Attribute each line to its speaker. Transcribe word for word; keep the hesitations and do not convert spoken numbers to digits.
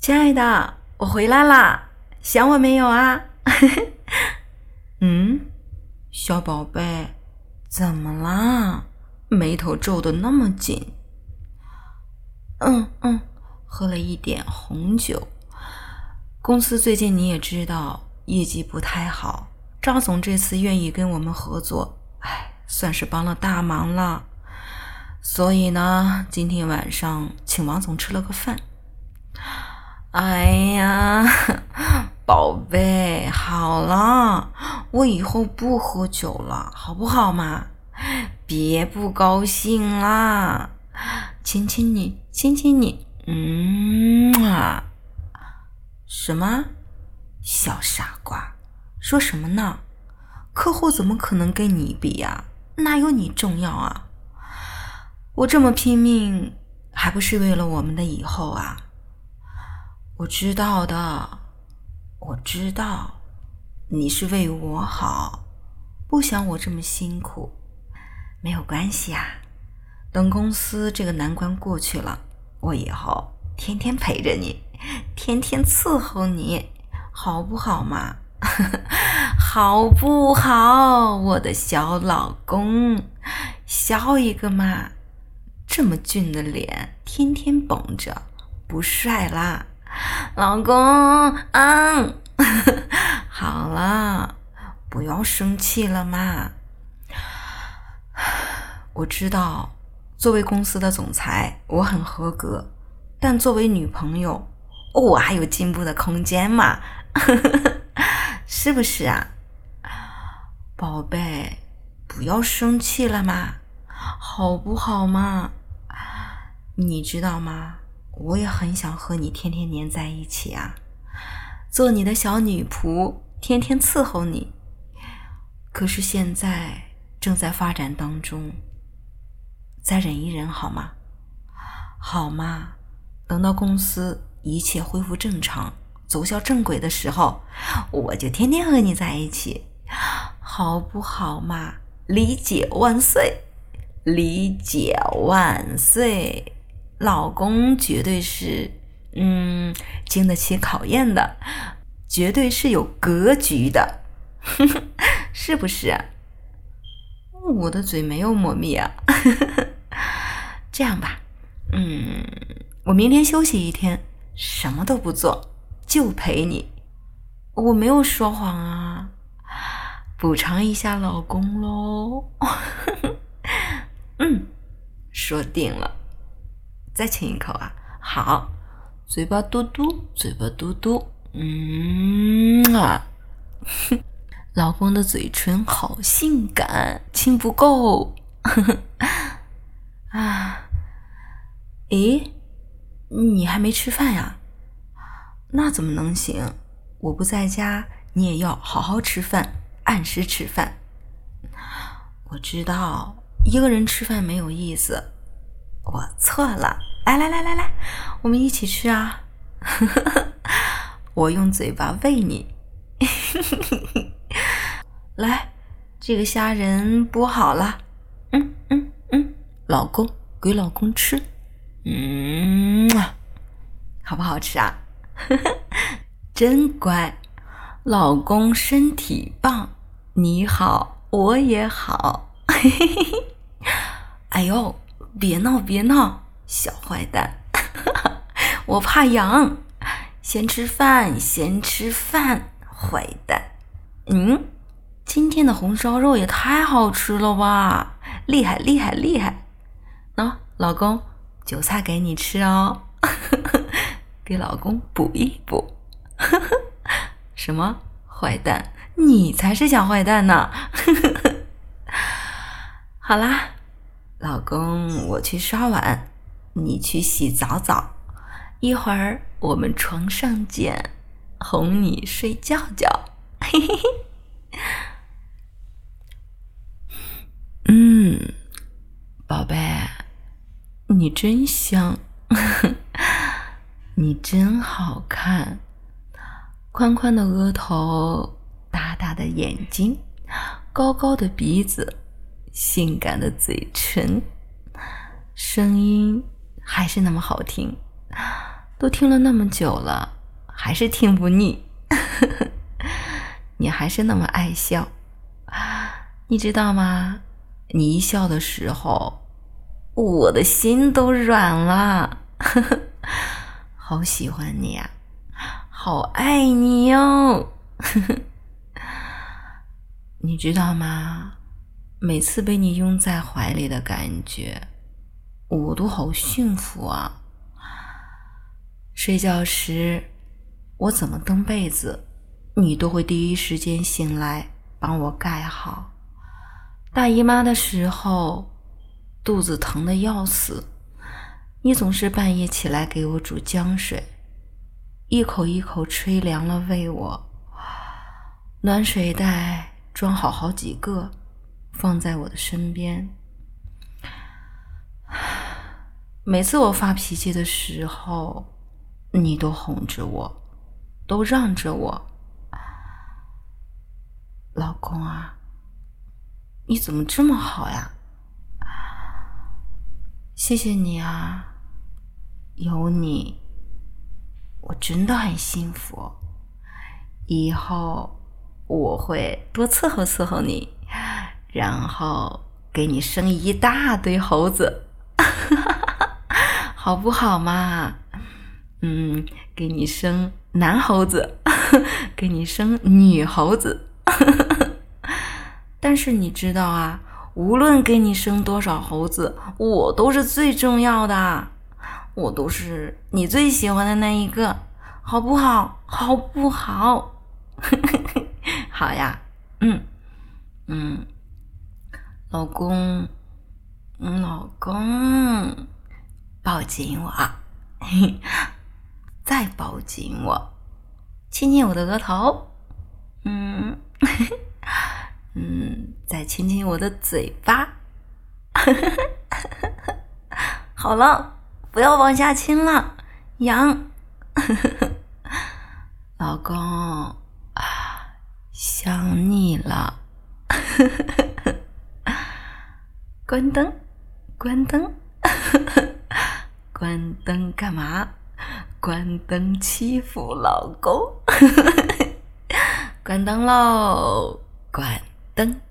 Speaker 1: 亲爱的，我回来啦，想我没有啊？嗯，小宝贝，怎么啦？眉头皱得那么紧。嗯嗯，喝了一点红酒。公司最近你也知道，业绩不太好，赵总这次愿意跟我们合作，哎，算是帮了大忙了。所以呢，今天晚上请王总吃了个饭。哎呀，宝贝，好了，我以后不喝酒了，好不好嘛？别不高兴啦，亲亲你，亲亲你，嗯啊。什么？小傻瓜，说什么呢？客户怎么可能跟你比呀？哪有你重要啊？我这么拼命，还不是为了我们的以后啊？我知道的，我知道，你是为我好，不想我这么辛苦。没有关系啊，等公司这个难关过去了，我以后天天陪着你，天天伺候你，好不好嘛？好不好，我的小老公，笑一个嘛！这么俊的脸，天天绷着，不帅啦。老公，嗯，好了，不要生气了嘛。我知道，作为公司的总裁，我很合格，但作为女朋友，我还有进步的空间嘛，是不是啊？宝贝，不要生气了嘛，好不好嘛？你知道吗？我也很想和你天天黏在一起啊，做你的小女仆，天天伺候你。可是现在正在发展当中，再忍一忍好吗？好吗？等到公司一切恢复正常，走向正轨的时候，我就天天和你在一起，好不好嘛？理解万岁，理解万岁。老公绝对是嗯经得起考验的，绝对是有格局的。是不是？我的嘴没有磨灭啊。这样吧，嗯，我明天休息一天，什么都不做，就陪你。我没有说谎啊，补偿一下老公咯。嗯，说定了。再亲一口啊！好，嘴巴嘟嘟，嘴巴嘟嘟，嗯啊，老公的嘴唇好性感，亲不够。啊，诶，你还没吃饭呀？那怎么能行？我不在家，你也要好好吃饭，按时吃饭。我知道，一个人吃饭没有意思。我错了，来来来来来，我们一起吃啊！我用嘴巴喂你。来，这个虾仁剥好了，嗯嗯嗯，老公给老公吃，嗯，好不好吃啊？真乖，老公身体棒，你好，我也好。哎呦！别闹别闹，小坏蛋。我怕痒，先吃饭先吃饭，坏蛋。嗯，今天的红烧肉也太好吃了吧，厉害厉害厉害。喏、哦，老公，韭菜给你吃哦。给老公补一补。什么坏蛋？你才是小坏蛋呢。好啦，老公，我去刷碗，你去洗澡澡，一会儿我们床上见，哄你睡觉觉。嘿嘿嘿。嗯，宝贝，你真香。你真好看，宽宽的额头，大大的眼睛，高高的鼻子，性感的嘴唇，声音还是那么好听。 都听了那么久了，还是听不腻。你还是那么爱笑，你知道吗？你一笑的时候，我的心都软了。好喜欢你呀、啊，好爱你哟。你知道吗？每次被你拥在怀里的感觉，我都好幸福啊。睡觉时，我怎么蹬被子，你都会第一时间醒来帮我盖好。大姨妈的时候，肚子疼得要死，你总是半夜起来给我煮姜水，一口一口吹凉了喂我。暖水袋装好好几个，放在我的身边。每次我发脾气的时候，你都哄着我，都让着我。老公啊，你怎么这么好呀？谢谢你啊，有你，我真的很幸福。以后我会多伺候伺候你，然后给你生一大堆猴子。好不好嘛？嗯，给你生男猴子，给你生女猴子。但是你知道啊，无论给你生多少猴子，我都是最重要的，我都是你最喜欢的那一个，好不好？好不好？好呀，嗯嗯，老公，嗯，老公。抱紧我，再抱紧我，亲亲我的额头，嗯嗯，再亲亲我的嘴巴。好了，不要往下亲了，痒。老公啊，想你了。关灯，关灯。关灯干嘛？关灯欺负老公。关灯喽，关灯。